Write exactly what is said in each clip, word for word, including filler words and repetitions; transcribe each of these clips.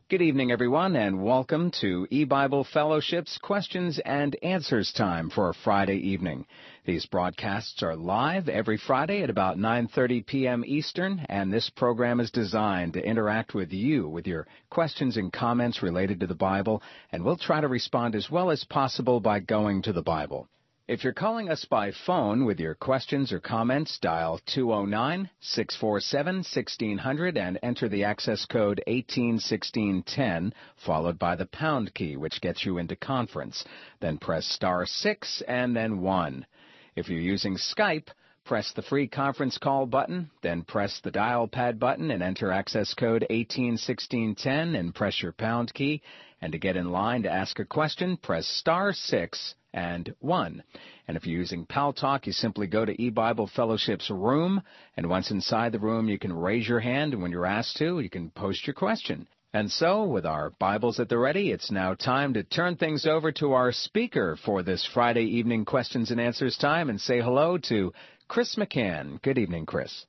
Good evening, everyone, and welcome to E-Bible Fellowship's Questions and Answers time for a Friday evening. These broadcasts are live every Friday at about nine thirty p.m. Eastern, and this program is designed to interact with you with your questions and comments related to the Bible, and we'll try to respond as well as possible by going to the Bible. If you're calling us by phone with your questions or comments, dial two oh nine, six four seven, one six zero zero and enter the access code eighteen one six one zero, followed by the pound key, which gets you into conference. Then press star six and then one. If you're using Skype, press the free conference call button, then press the dial pad button and enter access code eighteen one six one zero and press your pound key. And to get in line to ask a question, press star six and one. And if you're using Paltalk, you simply go to E-Bible Fellowship's room, and once inside the room, you can raise your hand, and when you're asked to, you can post your question. And so, with our Bibles at the ready, it's now time to turn things over to our speaker for this Friday evening questions and answers time, and say hello to Chris McCann. Good evening, Chris.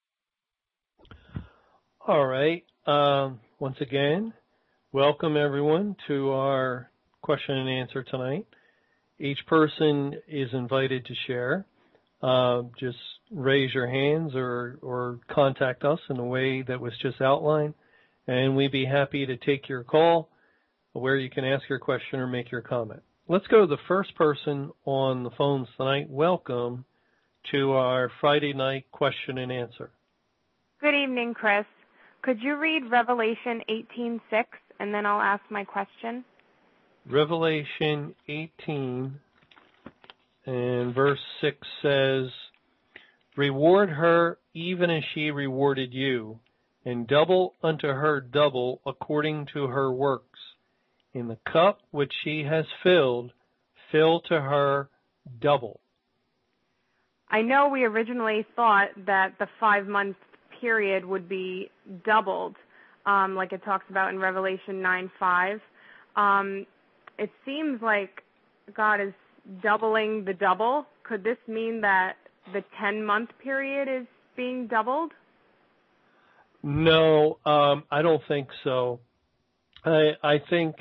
All right. Um, once again, welcome everyone to our question and answer tonight. Each person is invited to share. Uh, just raise your hands or, or contact us in a way that was just outlined, and we'd be happy to take your call where you can ask your question or make your comment. Let's go to the first person on the phones tonight. Welcome to our Friday night question and answer. Good evening, Chris. Could you read Revelation eighteen six, and then I'll ask my question? Revelation eighteen and verse six says, "Reward her even as she rewarded you, and double unto her double according to her works. In the cup which she has filled, fill to her double." I know we originally thought that the five-month period would be doubled, um, like it talks about in Revelation nine five. Um, it seems like God is doubling the double. Could this mean that the ten-month period is being doubled? No, um, I don't think so. I, I think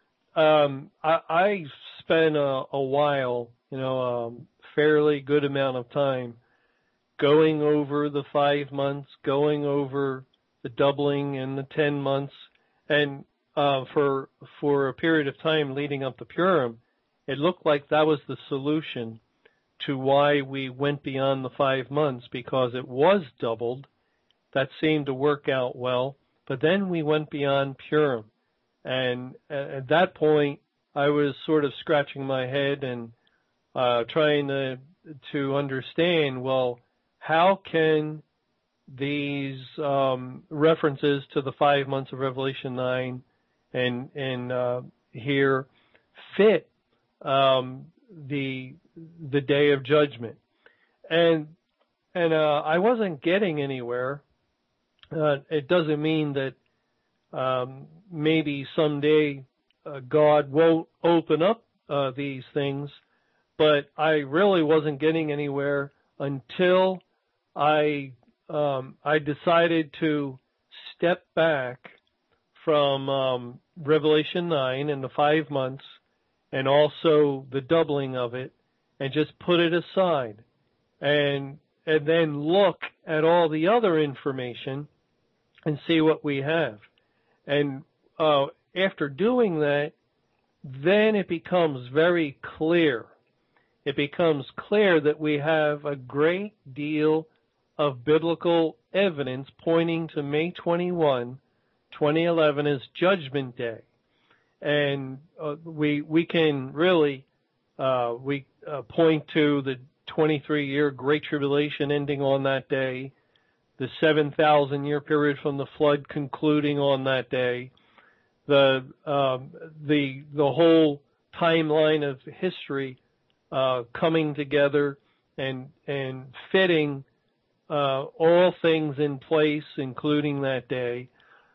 um, I, I spent a, a while, you know, a fairly good amount of time going over the five months, going over the doubling and the ten months, and uh, for for a period of time leading up to Purim, it looked like that was the solution to why we went beyond the five months, because it was doubled. That seemed to work out well, but then we went beyond Purim, and at that point, I was sort of scratching my head and uh, trying to to understand, well, how can these um, references to the five months of Revelation nine and and uh, here fit um, the the day of judgment? And and uh, I wasn't getting anywhere. Uh, it doesn't mean that um, maybe someday uh, God won't open up uh, these things, but I really wasn't getting anywhere until I um, I decided to step back from um, Revelation nine and the five months and also the doubling of it, and just put it aside and and then look at all the other information and see what we have. And uh, after doing that, then it becomes very clear. It becomes clear that we have a great deal of biblical evidence pointing to May twenty-first, twenty eleven as Judgment Day. And uh, we we can really uh, we uh, point to the twenty-three year Great Tribulation ending on that day, the seven thousand year period from the flood concluding on that day, the um, the the whole timeline of history uh, coming together and and fitting uh, all things in place, including that day,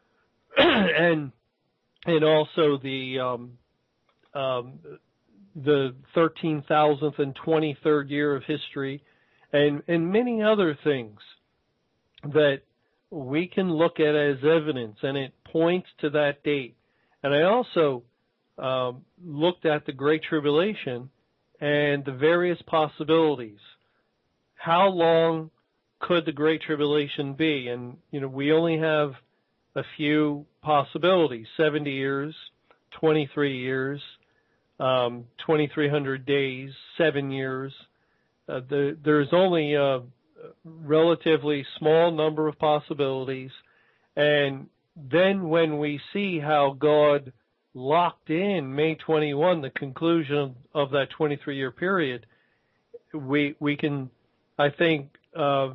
and and also the um, um, the thirteen thousandth and twenty-third year of history, and and many other things that we can look at as evidence, and it points to that date. And I also um, looked at the Great Tribulation and the various possibilities. How long could the Great Tribulation be? And, you know, we only have a few possibilities: seventy years, twenty-three years, um, twenty-three hundred days, seven years. Uh, the, there's only a relatively small number of possibilities. And then when we see how God locked in May twenty-first, the conclusion of that twenty-three-year period, we we can, I think, uh,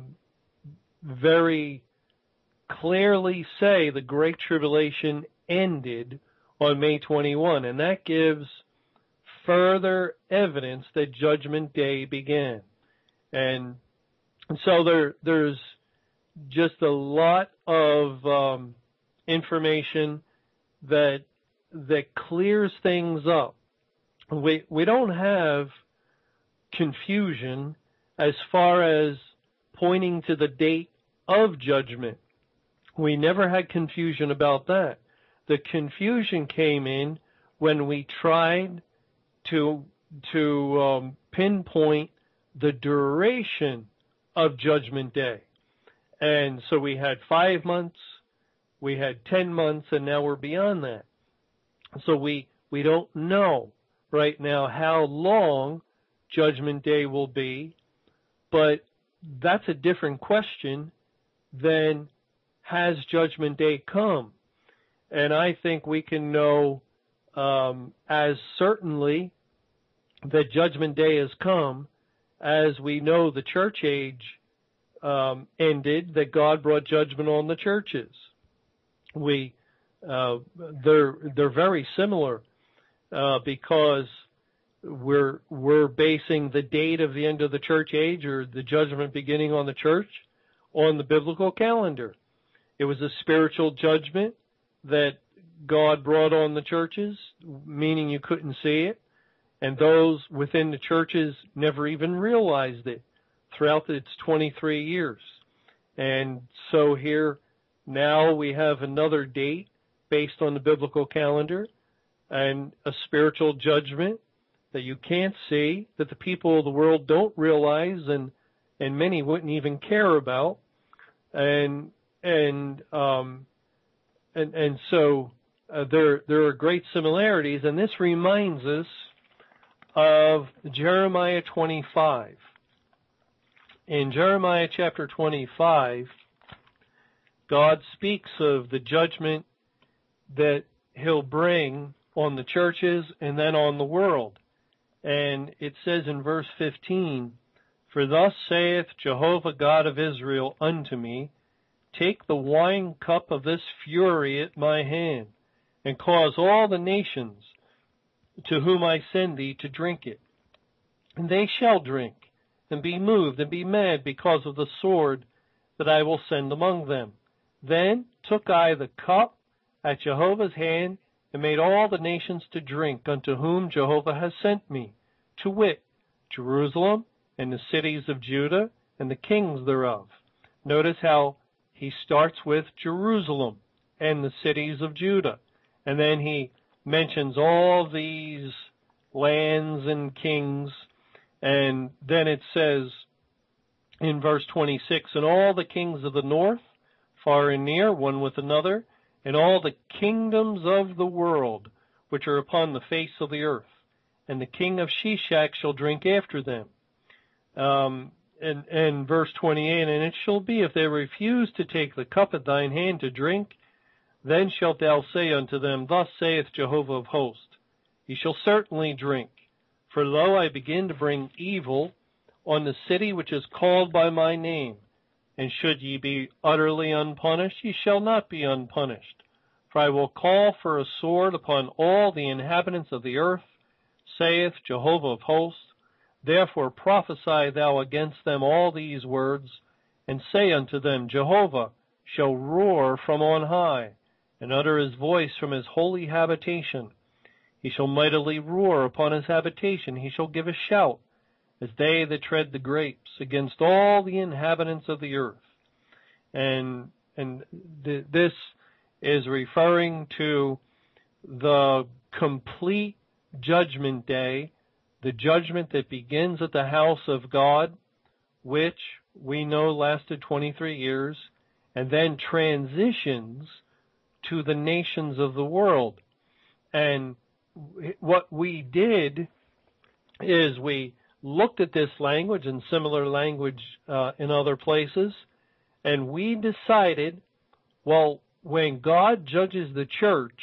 very clearly say the Great Tribulation ended on May twenty-first, and that gives further evidence that Judgment Day began. And, and so there there's just a lot of um, information that that clears things up. We we don't have confusion as far as pointing to the date of judgment. We never had confusion about that. The confusion came in when we tried to to um, pinpoint the duration of Judgment Day. And so we had five months, we had ten months, and now we're beyond that. So we we don't know right now how long Judgment Day will be, but that's a different question than has Judgment Day come? And I think we can know um, as certainly that Judgment Day has come as we know the church age um, ended, that God brought judgment on the churches. We uh, they're they're very similar uh, because we're we're basing the date of the end of the church age or the judgment beginning on the church on the biblical calendar. It was a spiritual judgment that God brought on the churches, meaning you couldn't see it, and those within the churches never even realized it throughout its twenty-three years. And so here now we have another date based on the biblical calendar and a spiritual judgment that you can't see, that the people of the world don't realize, and and many wouldn't even care about. And and um and and so uh, there there are great similarities, and this reminds us of Jeremiah twenty-five. In Jeremiah chapter twenty-five, God speaks of the judgment that he'll bring on the churches and then on the world. And it says in verse fifteen, "For thus saith Jehovah God of Israel unto me, take the wine cup of this fury at my hand, and cause all the nations to whom I send thee to drink it. And they shall drink, and be moved, and be mad because of the sword that I will send among them. Then took I the cup at Jehovah's hand, and made all the nations to drink unto whom Jehovah has sent me, to wit, Jerusalem, and the cities of Judah, and the kings thereof." Notice how he starts with Jerusalem and the cities of Judah, and then he mentions all these lands and kings, and then it says in verse twenty-six, "And all the kings of the north, far and near, one with another, and all the kingdoms of the world, which are upon the face of the earth, and the king of Shishak shall drink after them." Um, and, and verse twenty-eight, "And it shall be, if they refuse to take the cup at thine hand to drink, then shalt thou say unto them, Thus saith Jehovah of hosts, Ye shall certainly drink. For lo, I begin to bring evil on the city which is called by my name. And should ye be utterly unpunished, ye shall not be unpunished. For I will call for a sword upon all the inhabitants of the earth, saith Jehovah of hosts. Therefore prophesy thou against them all these words, and say unto them, Jehovah shall roar from on high, and utter his voice from his holy habitation. He shall mightily roar upon his habitation. He shall give a shout, as they that tread the grapes, against all the inhabitants of the earth. And and th- this is referring to the complete judgment day, the judgment that begins at the house of God, which we know lasted twenty-three years, and then transitions to the nations of the world. And what we did is we looked at this language and similar language uh, in other places, and we decided, well, when God judges the church,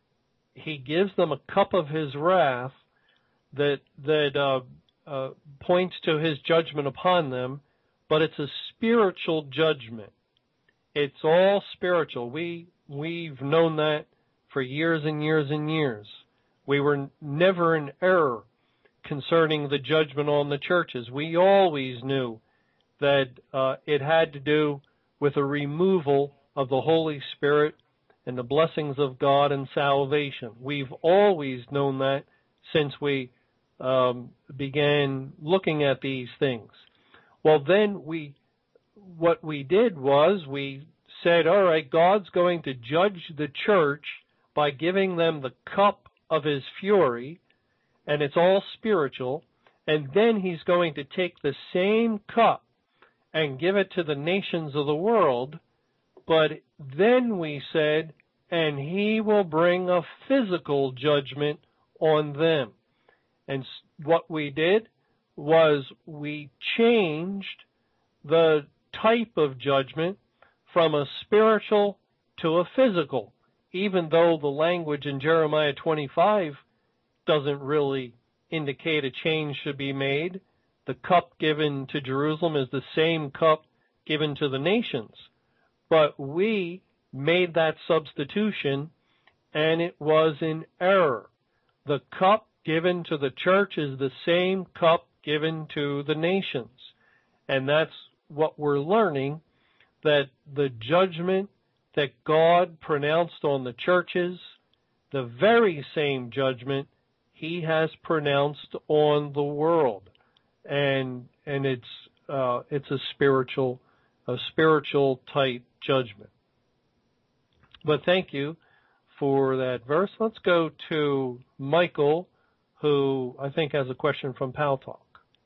he gives them a cup of his wrath that that uh, uh, points to his judgment upon them, but it's a spiritual judgment. It's all spiritual. We, we've known that for years and years and years. We were never in error concerning the judgment on the churches. We always knew that uh, it had to do with a removal of the Holy Spirit and the blessings of God and salvation. We've always known that since we um, began looking at these things. Well, then we, what we did was we said, all right, God's going to judge the church by giving them the cup of his fury, and it's all spiritual, and then he's going to take the same cup and give it to the nations of the world, but then we said, and he will bring a physical judgment on them. And what we did was we changed the type of judgment from a spiritual to a physical, even though the language in Jeremiah twenty-five doesn't really indicate a change should be made. The cup given to Jerusalem is the same cup given to the nations. But we made that substitution, and it was in error. The cup given to the church is the same cup given to the nations. And that's what we're learning, that the judgment that God pronounced on the churches, the very same judgment he has pronounced on the world. And and it's uh, it's a spiritual a spiritual type judgment. But thank you for that verse. Let's go to Michael, who I think has a question from Pal Talk.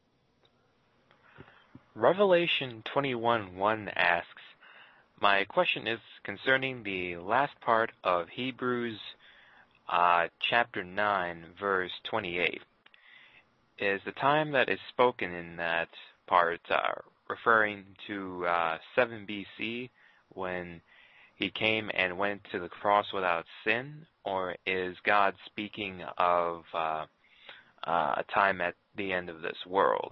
Revelation twenty-one one asks, my question is concerning the last part of Hebrews uh, chapter nine, verse twenty-eight. Is the time that is spoken in that part uh, referring to uh, seven B C when he came and went to the cross without sin, or is God speaking of uh, uh, a time at the end of this world?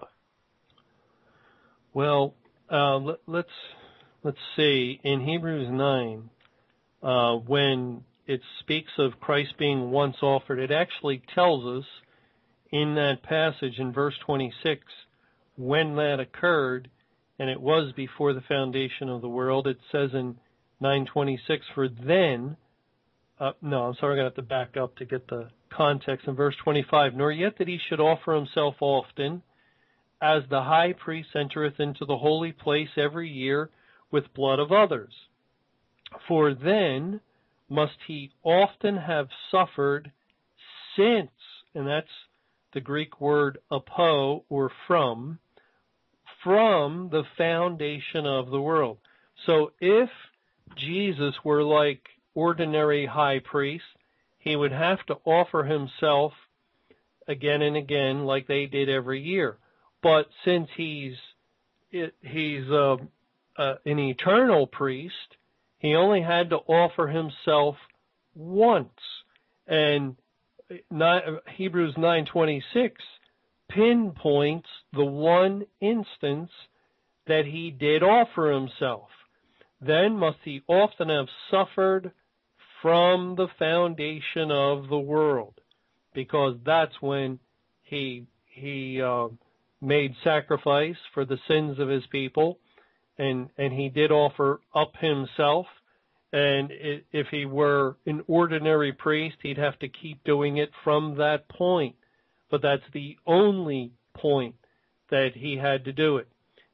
Well, uh, let, let's let's see. In Hebrews nine, uh, when it speaks of Christ being once offered, it actually tells us in that passage in verse twenty-six when that occurred, and it was before the foundation of the world. It says in nine twenty-six, for then, uh, no, I'm sorry, I'm going to have to back up to get the context. In verse twenty-five, nor yet that he should offer himself often, as the high priest entereth into the holy place every year with blood of others. For then must he often have suffered since, and that's the Greek word apo, or from, from the foundation of the world. So if Jesus were like ordinary high priest, he would have to offer himself again and again like they did every year. But since he's he's uh, uh, an eternal priest, he only had to offer himself once. And Hebrews nine twenty-six pinpoints the one instance that he did offer himself. Then must he often have suffered from the foundation of the world, because that's when he he uh, made sacrifice for the sins of his people, and and he did offer up himself. And if he were an ordinary priest, he'd have to keep doing it from that point. But that's the only point that he had to do it.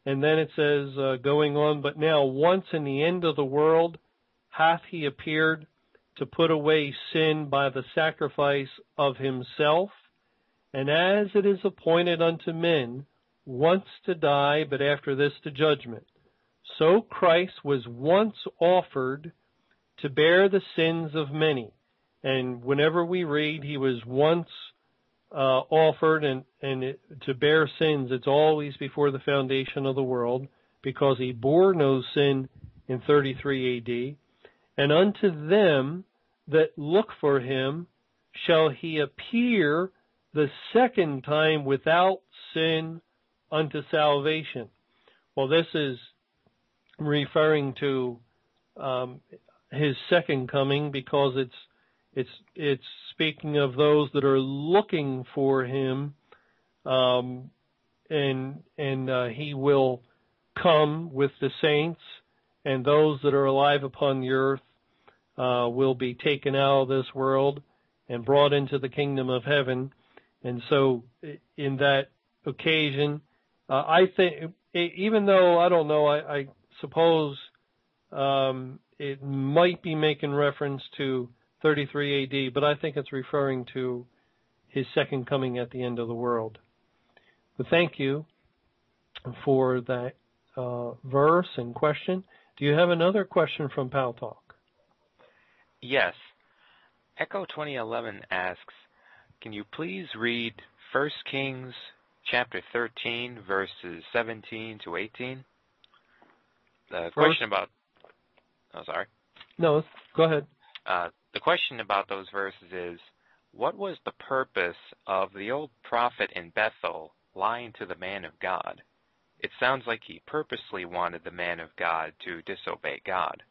And then it says, uh, going on, but now once in the end of the world hath he appeared to put away sin by the sacrifice of himself. And as it is appointed unto men once to die, but after this to judgment, so Christ was once offered to bear the sins of many. And whenever we read he was once uh, offered and, and it, to bear sins, it's always before the foundation of the world, because he bore no sin in thirty-three A D. And unto them that look for him shall he appear the second time without sin unto salvation. Well, this is referring to um, his second coming, because it's it's it's speaking of those that are looking for him, um, and and uh, he will come with the saints, and those that are alive upon the earth uh, will be taken out of this world and brought into the kingdom of heaven. And so, in that occasion, uh, I think, even though I don't know, I, I suppose um, it might be making reference to thirty-three A D, but I think it's referring to his second coming at the end of the world. But thank you for that uh, verse and question. Do you have another question from Pal Talk? Yes. Echo twenty eleven asks, can you please read First Kings chapter thirteen, verses seventeen to eighteen? The First, question about... Oh, sorry. No, go ahead. Uh, the question about those verses is, what was the purpose of the old prophet in Bethel lying to the man of God? It sounds like he purposely wanted the man of God to disobey God.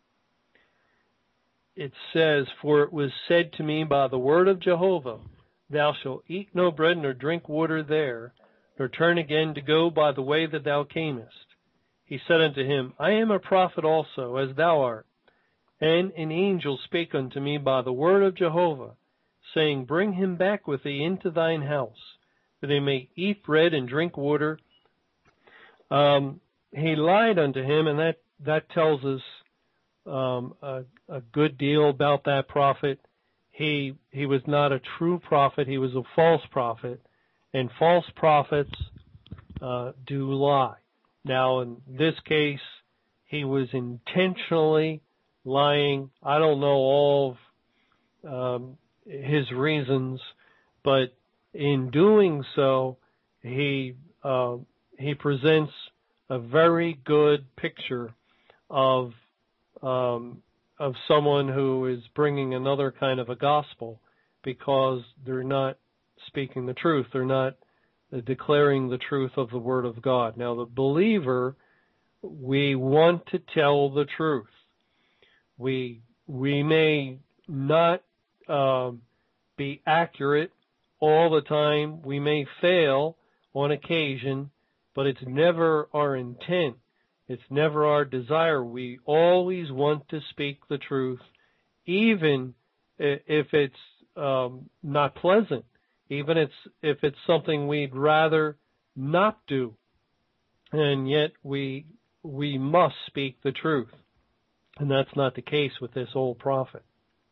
It says, for it was said to me by the word of Jehovah, thou shalt eat no bread nor drink water there, nor turn again to go by the way that thou camest. He said unto him, I am a prophet also, as thou art. And an angel spake unto me by the word of Jehovah, saying, bring him back with thee into thine house, that he may eat bread and drink water. Um, he lied unto him, and that, that tells us um, a, a good deal about that prophet. He he was not a true prophet. He was a false prophet, and false prophets uh, do lie. Now, in this case, he was intentionally lying. I don't know all of um, his reasons, but in doing so, he uh, he presents a very good picture of um, of someone who is bringing another kind of a gospel, because they're not speaking the truth. They're not declaring the truth of the Word of God. Now, the believer, we want to tell the truth. We we may not um, be accurate all the time. We may fail on occasion, but it's never our intent. It's never our desire. We always want to speak the truth, even if it's um, not pleasant, even if it's, if it's something we'd rather not do. And yet we we must speak the truth. And that's not the case with this old prophet.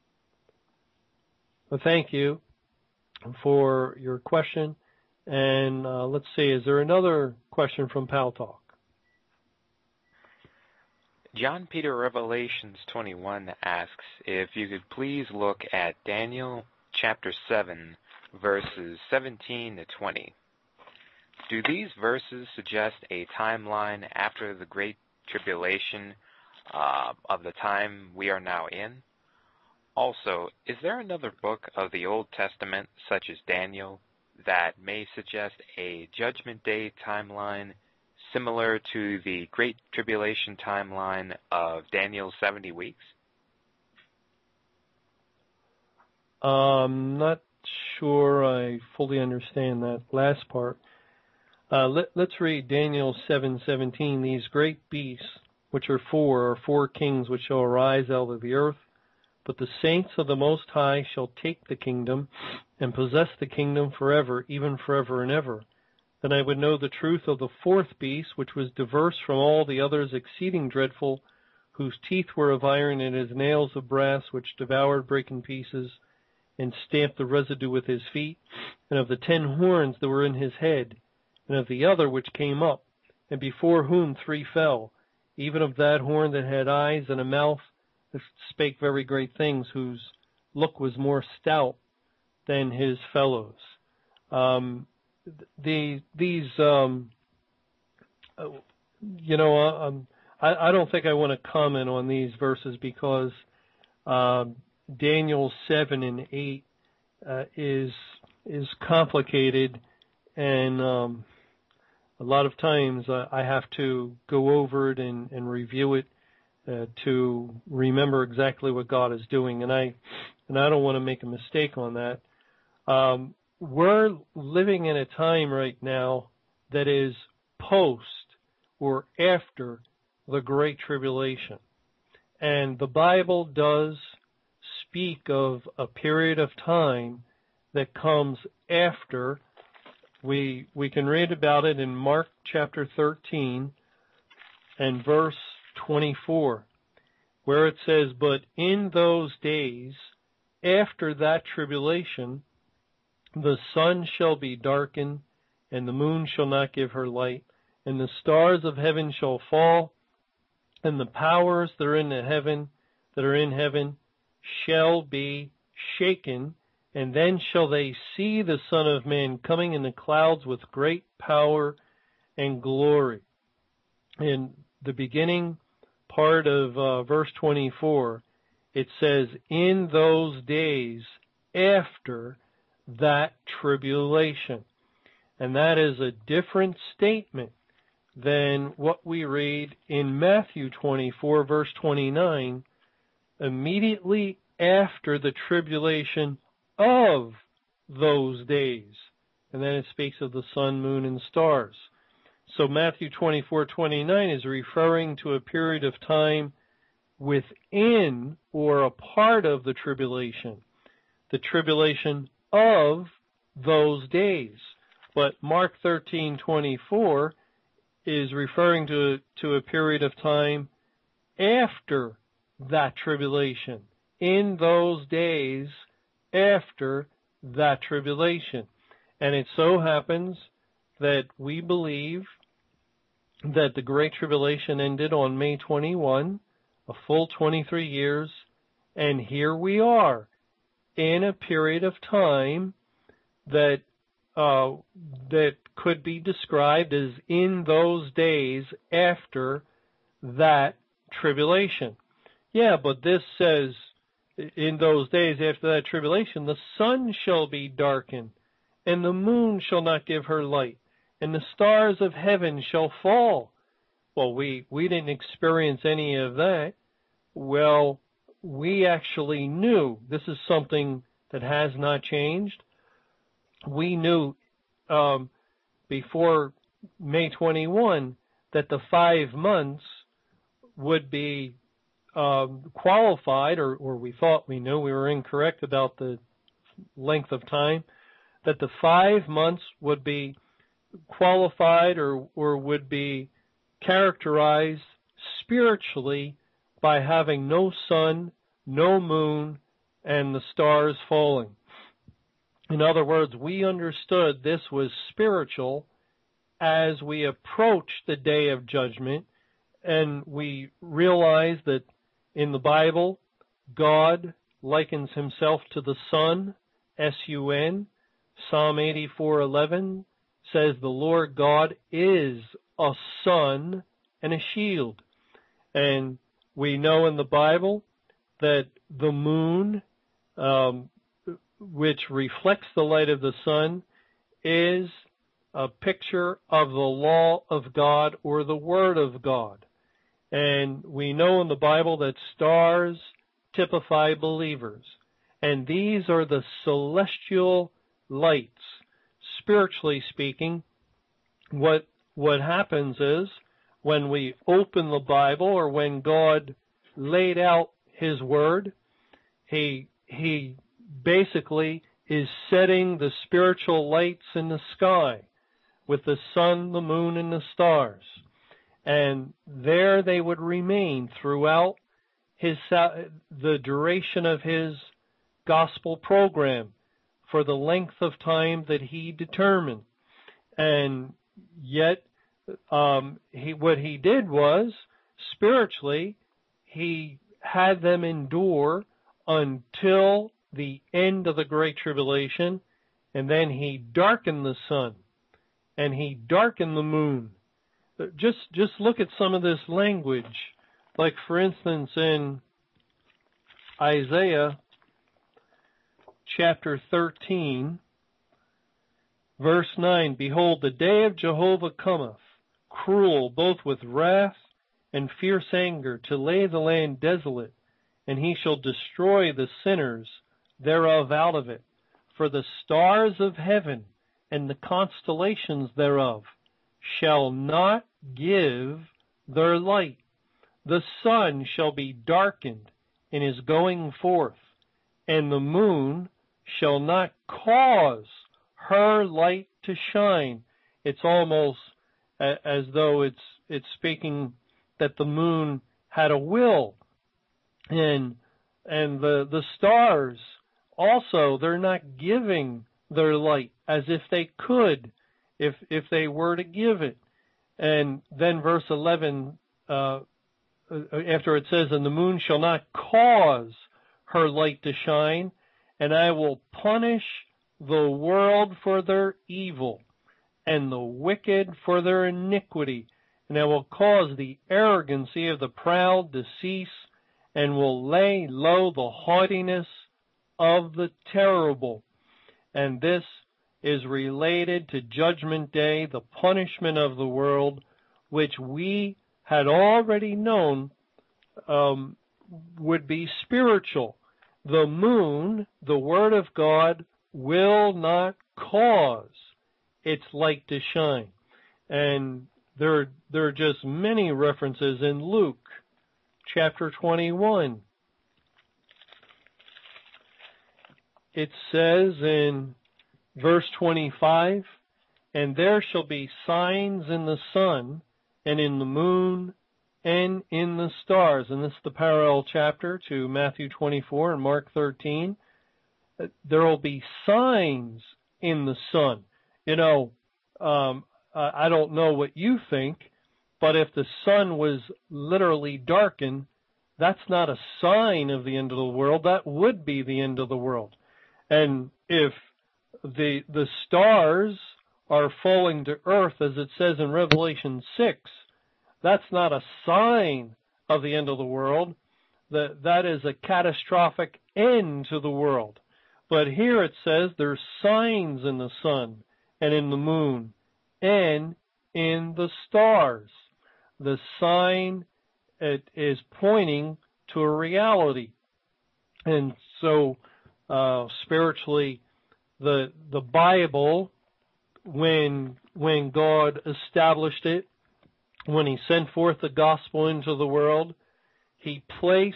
Well, thank you for your question. And uh, let's see, is there another question from Pal Talk? John Peter Revelations twenty-one asks if you could please look at Daniel chapter seven, verses seventeen to twenty. Do these verses suggest a timeline after the Great Tribulation uh, of the time we are now in? Also, is there another book of the Old Testament, such as Daniel, that may suggest a Judgment Day timeline similar to the Great Tribulation timeline of Daniel's seventy weeks? I'm not sure I fully understand that last part. Uh, let, let's read Daniel seven seventeen. These great beasts, which are four, are four kings which shall arise out of the earth. But the saints of the Most High shall take the kingdom and possess the kingdom forever, even forever and ever. Then I would know the truth of the fourth beast, which was diverse from all the others, exceeding dreadful, whose teeth were of iron, and his nails of brass, which devoured, brake in pieces, and stamped the residue with his feet, and of the ten horns that were in his head, and of the other which came up, and before whom three fell, even of that horn that had eyes and a mouth, that spake very great things, whose look was more stout than his fellows. Um, the, these, um, you know, um, I, I don't think I want to comment on these verses because um, Daniel seven and eight uh, is is complicated, and um, a lot of times uh, I have to go over it and, and review it uh, to remember exactly what God is doing, and I and I don't want to make a mistake on that. Um, we're living in a time right now that is post or after the Great Tribulation. And the Bible does speak of a period of time that comes after. We, we can read about it in Mark chapter thirteen and verse twenty-four, where it says, "But in those days, after that tribulation, the sun shall be darkened, and the moon shall not give her light, and the stars of heaven shall fall, and the powers that are in the heaven, that are in heaven, shall be shaken, and then shall they see the Son of Man coming in the clouds with great power and glory." In the beginning part of uh, verse twenty-four, it says, "In those days after that tribulation." And that is a different statement than what we read in Matthew twenty-four, verse twenty-nine, immediately after the tribulation of those days. And then it speaks of the sun, moon, and stars. So Matthew twenty-four, twenty-nine is referring to a period of time within or a part of the tribulation, the tribulation of those days. But Mark thirteen, twenty-four is referring to, to a period of time after that tribulation, in those days after that tribulation. And it so happens that we believe that the Great Tribulation ended on May twenty-first, a full twenty-three years, and here we are in a period of time that uh, that could be described as in those days after that tribulation. Yeah, but this says, in those days after that tribulation, the sun shall be darkened, and the moon shall not give her light, and the stars of heaven shall fall. Well, we, we didn't experience any of that. Well, we actually knew, this is something that has not changed. We knew um, before May twenty-first that the five months would be um, qualified, or, or we thought we knew, we were incorrect about the length of time, that the five months would be qualified or, or would be characterized spiritually by having no sun, no moon, and the stars falling. In other words, we understood this was spiritual as we approached the day of judgment, and we realized that in the Bible, God likens himself to the sun, S U N. Psalm eighty-four eleven says the Lord God is a sun and a shield. And we know in the Bible that the moon, um, which reflects the light of the sun, is a picture of the law of God or the Word of God. And we know in the Bible that stars typify believers. And these are the celestial lights. Spiritually speaking, what what happens is when we open the Bible or when God laid out his word, he he basically is setting the spiritual lights in the sky. with the sun, the moon, and the stars. And there they would remain throughout his the duration of his gospel program for the length of time that he determined. And yet, um, he, what he did was, spiritually, he had them endure until the end of the Great Tribulation, and then he darkened the sun, and he darkened the moon. Just, just look at some of this language. Like, for instance, in Isaiah chapter thirteen, verse nine, Behold, the day of Jehovah cometh, cruel, both with wrath and fierce anger, to lay the land desolate, and he shall destroy the sinners thereof out of it. For the stars of heaven and the constellations thereof shall not give their light. The sun shall be darkened in his going forth, and the moon shall not cause her light to shine. It's almost as though it's it's speaking that the moon had a will, and and the the stars also, they're not giving their light as if they could, if if they were to give it. And then verse eleven, uh, after it says, and the moon shall not cause her light to shine, and I will punish the world for their evil, and the wicked for their iniquity, and I will cause the arrogancy of the proud to cease, and will lay low the haughtiness of the terrible. And this is related to Judgment Day, the punishment of the world, which we had already known um, would be spiritual. The moon, the Word of God, will not cause its light to shine. And there, there are just many references in Luke chapter twenty-one. It says in verse twenty-five, and there shall be signs in the sun, and in the moon, and in the stars. And this is the parallel chapter to Matthew twenty-four and Mark thirteen. There will be signs in the sun. You know, um, I don't know what you think, but if the sun was literally darkened, that's not a sign of the end of the world. That would be the end of the world. And if the the stars are falling to earth, as it says in Revelation six, that's not a sign of the end of the world. That that is a catastrophic end to the world. But here it says there's signs in the sun and in the moon and in the stars. The sign, it is pointing to a reality. And so uh, spiritually, the the Bible, when when God established it, when he sent forth the gospel into the world, he placed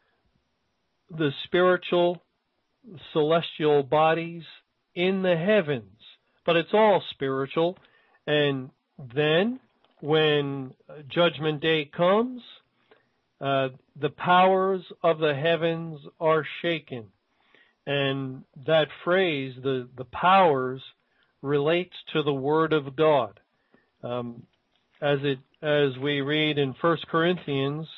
the spiritual celestial bodies in the heavens, but it's all spiritual. And then when Judgment Day comes, uh, the powers of the heavens are shaken. And that phrase, the, the powers, relates to the Word of God. Um, as it as we read in First Corinthians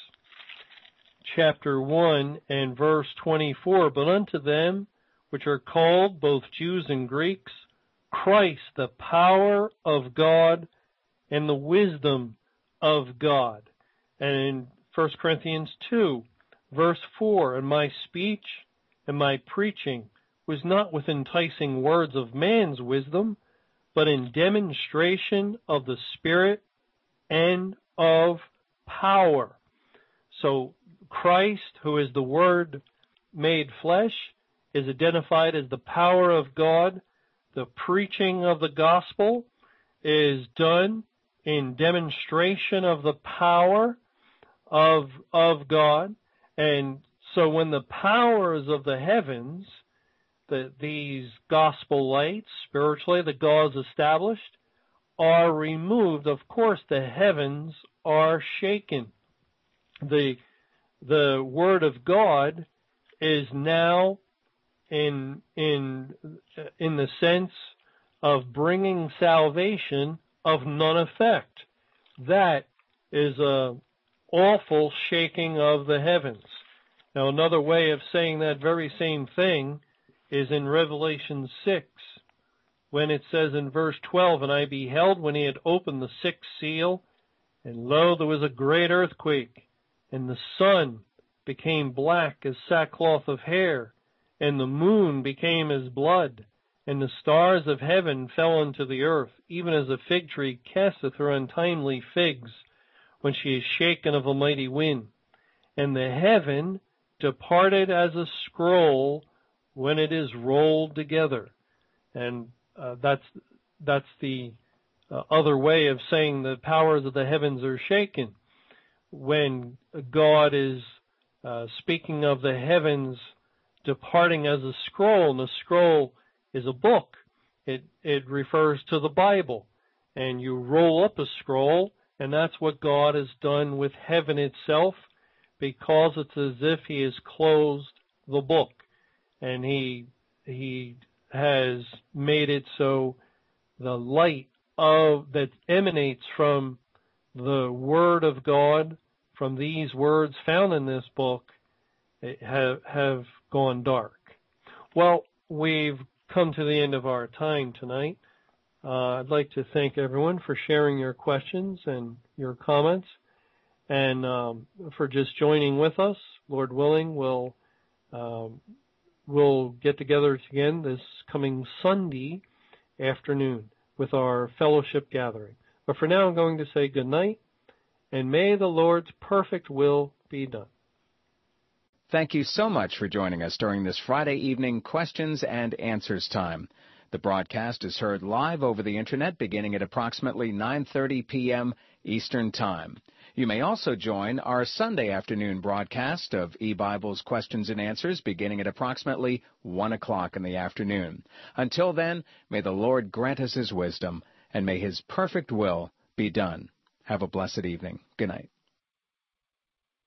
chapter one and verse twenty-four, but unto them which are called, both Jews and Greeks, Christ, the power of God and the wisdom of God. And in First Corinthians two, verse four, and my speech and my preaching was not with enticing words of man's wisdom, but in demonstration of the Spirit and of power. So Christ, who is the Word made flesh, is identified as the power of God. The preaching of the gospel is done in demonstration of the power of, of God. And so when the powers of the heavens, the, these gospel lights, spiritually, that God has established, are removed, of course the heavens are shaken. The, the Word of God is now in, in, in the sense of bringing salvation of none effect. That is a awful shaking of the heavens. Now, another way of saying that very same thing is in Revelation six, when it says in verse twelve, "And I beheld when he had opened the sixth seal, and lo, there was a great earthquake, and the sun became black as sackcloth of hair, and the moon became as blood, and the stars of heaven fell unto the earth, even as a fig tree casteth her untimely figs, when she is shaken of a mighty wind. And the heaven departed as a scroll when it is rolled together." And uh, that's that's the uh, other way of saying the powers of the heavens are shaken. When God is uh, speaking of the heavens departing as a scroll, and the scroll is a book, it it refers to the Bible. And you roll up a scroll, and that's what God has done with heaven itself, because it's as if he has closed the book, and he he has made it so the light of that emanates from the Word of God, from these words found in this book, have have gone dark. Well, we've come to the end of our time tonight. Uh, I'd like to thank everyone for sharing your questions and your comments, and um, for just joining with us. Lord willing, we'll um, we'll get together again this coming Sunday afternoon with our fellowship gathering. But for now, I'm going to say good night, and may the Lord's perfect will be done. Thank you so much for joining us during this Friday evening questions and answers time. The broadcast is heard live over the Internet beginning at approximately nine thirty p.m. Eastern Time. You may also join our Sunday afternoon broadcast of eBible's Questions and Answers beginning at approximately one o'clock in the afternoon. Until then, may the Lord grant us his wisdom, and may his perfect will be done. Have a blessed evening. Good night.